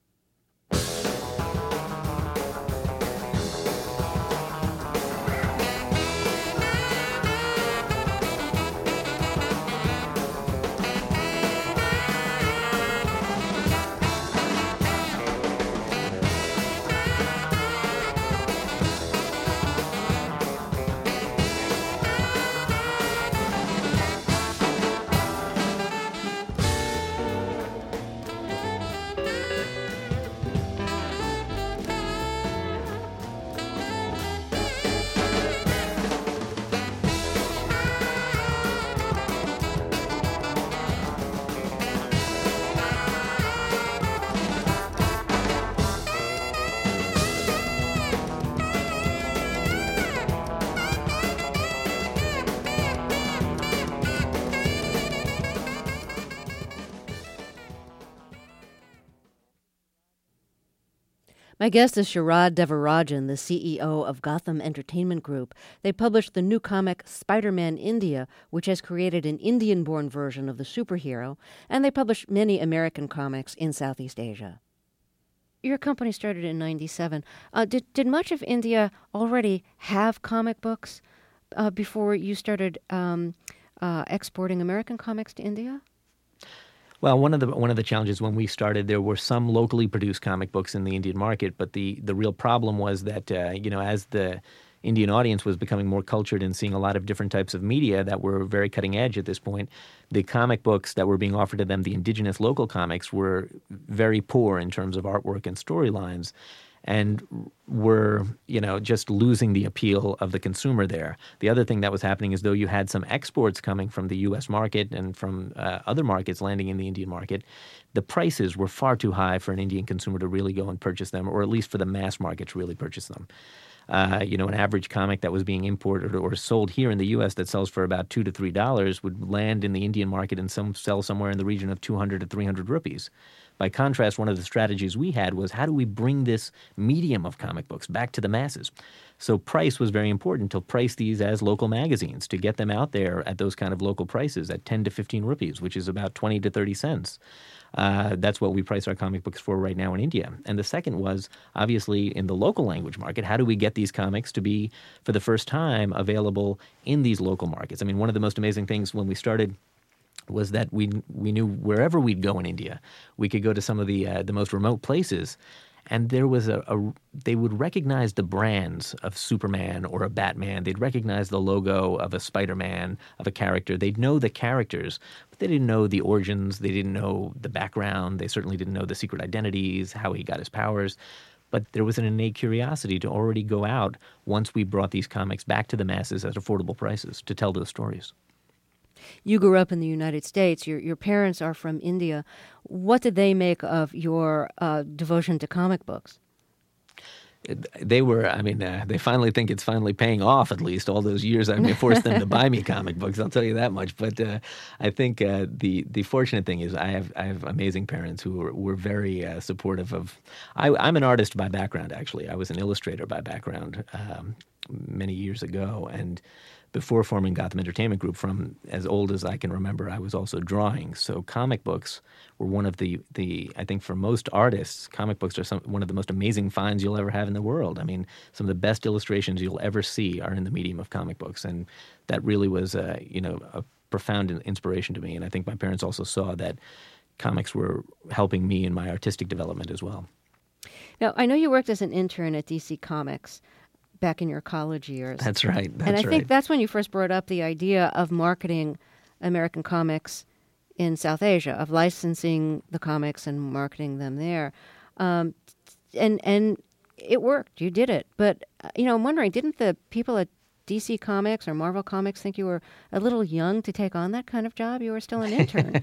My guest is Sharad Devarajan, the C E O of Gotham Entertainment Group. They published the new comic Spider-Man India, which has created an Indian-born version of the superhero, and they publish many American comics in Southeast Asia. Your company started in ninety-seven. Uh, did, did much of India already have comic books uh, before you started um, uh, exporting American comics to India? Well, one of the one of the challenges when we started, there were some locally produced comic books in the Indian market, but the the real problem was that uh, you know as the Indian audience was becoming more cultured and seeing a lot of different types of media that were very cutting edge at this point, the comic books that were being offered to them, the indigenous local comics, were very poor in terms of artwork and storylines, and were, you know, just losing the appeal of the consumer there. The other thing that was happening is though you had some exports coming from the U S market and from uh, other markets landing in the Indian market, the prices were far too high for an Indian consumer to really go and purchase them, or at least for the mass market to really purchase them. Uh, you know, an average comic that was being imported or sold here in the U S that sells for about two to three dollars would land in the Indian market and some sell somewhere in the region of two hundred to three hundred rupees. By contrast, one of the strategies we had was how do we bring this medium of comic books back to the masses? So price was very important to price these as local magazines, to get them out there at those kind of local prices at ten to fifteen rupees, which is about twenty to thirty cents. Uh, that's what we price our comic books for right now in India. And the second was, obviously, in the local language market, how do we get these comics to be, for the first time, available in these local markets? I mean, one of the most amazing things when we started was that we we knew wherever we'd go in India, we could go to some of the uh, the most remote places, and there was a, a they would recognize the brands of Superman or a Batman. They'd recognize the logo of a Spider-Man, of a character. They'd know the characters, but they didn't know the origins. They didn't know the background. They certainly didn't know the secret identities, how he got his powers. But there was an innate curiosity to already go out once we brought these comics back to the masses at affordable prices to tell those stories. You grew up in the United States. Your your parents are from India. What did they make of your uh, devotion to comic books? They were, I mean, uh, they finally think it's finally paying off, at least all those years I forced them to buy me comic books, I'll tell you that much. But uh, I think uh, the the fortunate thing is I have I have amazing parents who were, were very uh, supportive of, I, I'm an artist by background, actually. I was an illustrator by background um, many years ago, and before forming Gotham Entertainment Group, from as old as I can remember, I was also drawing. So comic books were one of the, the I think for most artists, comic books are some, one of the most amazing finds you'll ever have in the world. I mean, some of the best illustrations you'll ever see are in the medium of comic books. And that really was, uh, you know, a profound inspiration to me. And I think my parents also saw that comics were helping me in my artistic development as well. Now, I know you worked as an intern at D C Comics back in your college years. That's right. That's and I right. think that's when you first brought up the idea of marketing American comics in South Asia, of licensing the comics and marketing them there. Um, and and it worked. You did it. But, uh, you know, I'm wondering, didn't the people at D C Comics or Marvel Comics think you were a little young to take on that kind of job? You were still an intern.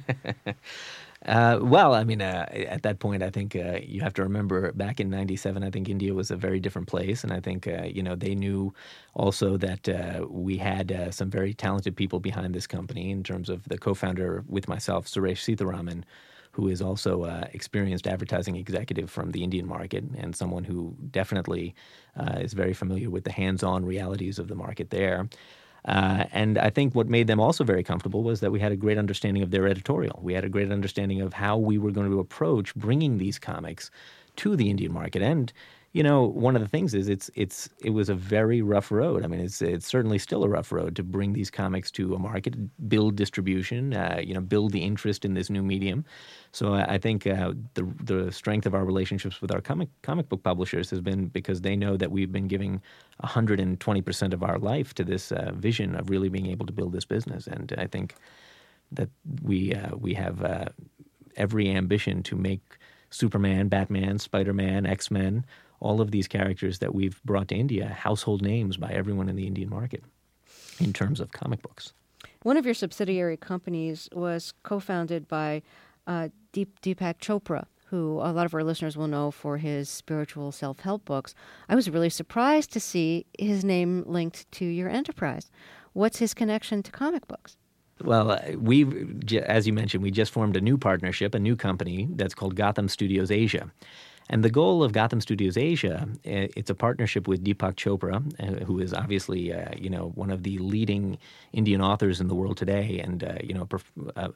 Uh, well, I mean, uh, at that point, I think uh, you have to remember back in ninety-seven, I think India was a very different place. And I think, uh, you know, they knew also that uh, we had uh, some very talented people behind this company in terms of the co-founder with myself, Suresh Sitharaman, who is also uh, experienced advertising executive from the Indian market and someone who definitely uh, is very familiar with the hands-on realities of the market there. Uh, and I think what made them also very comfortable was that we had a great understanding of their editorial. We had a great understanding of how we were going to approach bringing these comics to the Indian market. And, you know, one of the things is it's it's it was a very rough road. I mean, it's it's certainly still a rough road to bring these comics to a market, build distribution, uh, you know, build the interest in this new medium. So I think uh, the the strength of our relationships with our comic comic book publishers has been because they know that we've been giving one hundred twenty percent of our life to this uh, vision of really being able to build this business. And I think that we uh, we have uh, every ambition to make Superman, Batman, Spider-Man, X-Men, all of these characters that we've brought to India, household names by everyone in the Indian market in terms of comic books. One of your subsidiary companies was co-founded by uh, Deep, Deepak Chopra, who a lot of our listeners will know for his spiritual self-help books. I was really surprised to see his name linked to your enterprise. What's his connection to comic books? Well, we, as you mentioned, we just formed a new partnership, a new company that's called Gotham Studios Asia. And the goal of Gotham Studios Asia, it's a partnership with Deepak Chopra, uh, who is obviously, uh, you know, one of the leading Indian authors in the world today, and uh, you know, prof- uh,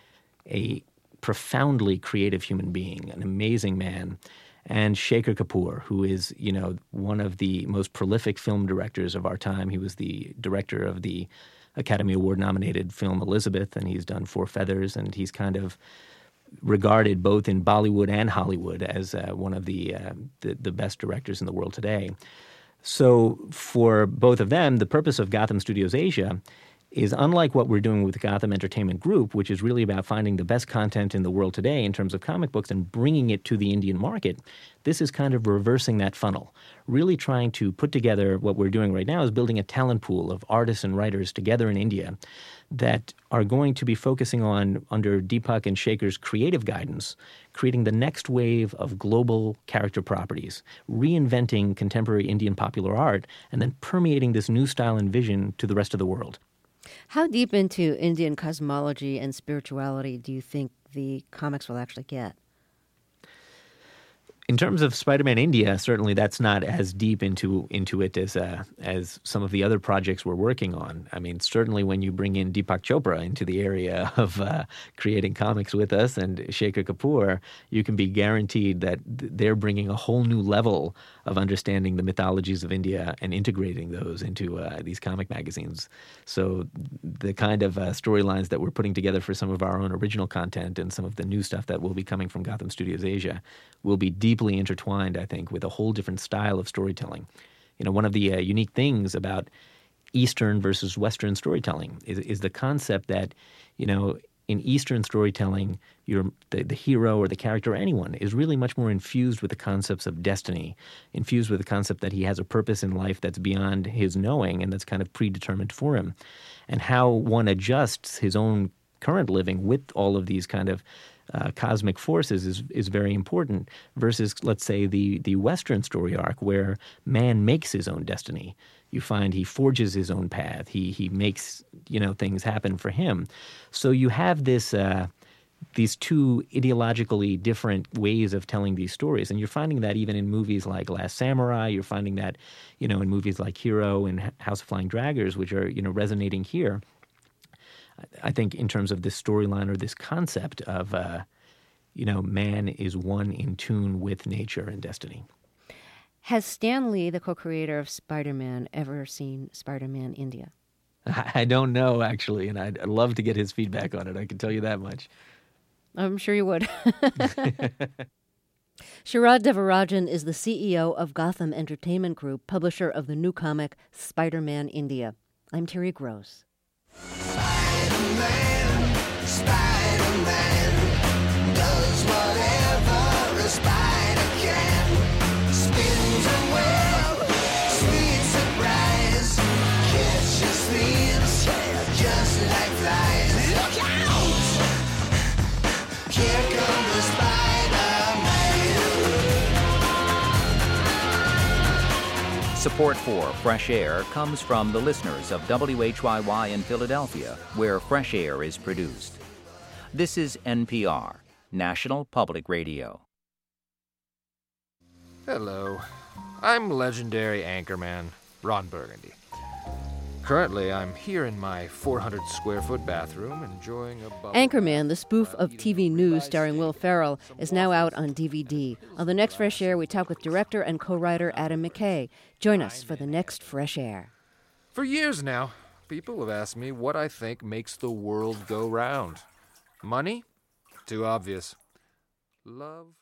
a profoundly creative human being, an amazing man, and Shekhar Kapoor, who is, you know, one of the most prolific film directors of our time. He was the director of the Academy Award-nominated film Elizabeth, and he's done Four Feathers, and he's kind of regarded both in Bollywood and Hollywood as uh, one of the, uh, the the best directors in the world today. So for both of them, the purpose of Gotham Studios Asia is unlike what we're doing with Gotham Entertainment Group, which is really about finding the best content in the world today in terms of comic books and bringing it to the Indian market. This is kind of reversing that funnel, really trying to put together what we're doing right now is building a talent pool of artists and writers together in India that are going to be focusing on, under Deepak and Shekhar's creative guidance, creating the next wave of global character properties, reinventing contemporary Indian popular art, and then permeating this new style and vision to the rest of the world. How deep into Indian cosmology and spirituality do you think the comics will actually get? In terms of Spider-Man India, certainly that's not as deep into into it as uh, as some of the other projects we're working on. I mean, certainly when you bring in Deepak Chopra into the area of uh, creating comics with us and Shekhar Kapoor, you can be guaranteed that th- they're bringing a whole new level of understanding the mythologies of India and integrating those into uh, these comic magazines. So the kind of uh, storylines that we're putting together for some of our own original content and some of the new stuff that will be coming from Gotham Studios Asia will be deeply intertwined, I think, with a whole different style of storytelling. You know, one of the uh, unique things about Eastern versus Western storytelling is, is the concept that, you know, in Eastern storytelling, you're, the, the hero or the character or anyone is really much more infused with the concepts of destiny, infused with the concept that he has a purpose in life that's beyond his knowing and that's kind of predetermined for him. And how one adjusts his own current living with all of these kind of Uh, cosmic forces is is very important versus, let's say, the the Western story arc where man makes his own destiny. You find he forges his own path. He he makes, you know, things happen for him. So you have this uh, these two ideologically different ways of telling these stories, and you're finding that even in movies like Last Samurai. You're finding that, you know, in movies like Hero and House of Flying Draggers, which are, you know, resonating here. I think in terms of this storyline or this concept of, uh, you know, man is one in tune with nature and destiny. Has Stan Lee, the co-creator of Spider-Man, ever seen Spider-Man India? I don't know, actually, and I'd, I'd love to get his feedback on it. I can tell you that much. I'm sure you would. Sharad Devarajan is the C E O of Gotham Entertainment Group, publisher of the new comic Spider-Man India. I'm Terry Gross. Spider-Man, Spider-Man does whatever a spider can. Spins a web, sweet surprise, catches thieves just like flies. Look out! Here comes the Spider-Man. Support for Fresh Air comes from the listeners of W H Y Y in Philadelphia, where Fresh Air is produced. This is N P R, National Public Radio. Hello, I'm legendary anchorman Ron Burgundy. Currently, I'm here in my four hundred square foot bathroom enjoying a bubble. Anchorman, the spoof of T V news starring Will Ferrell, is now out on D V D. On the next Fresh Air, we talk with director and co-writer Adam McKay. Join us for the next Fresh Air. For years now, people have asked me what I think makes the world go round. Money? Too obvious. Love?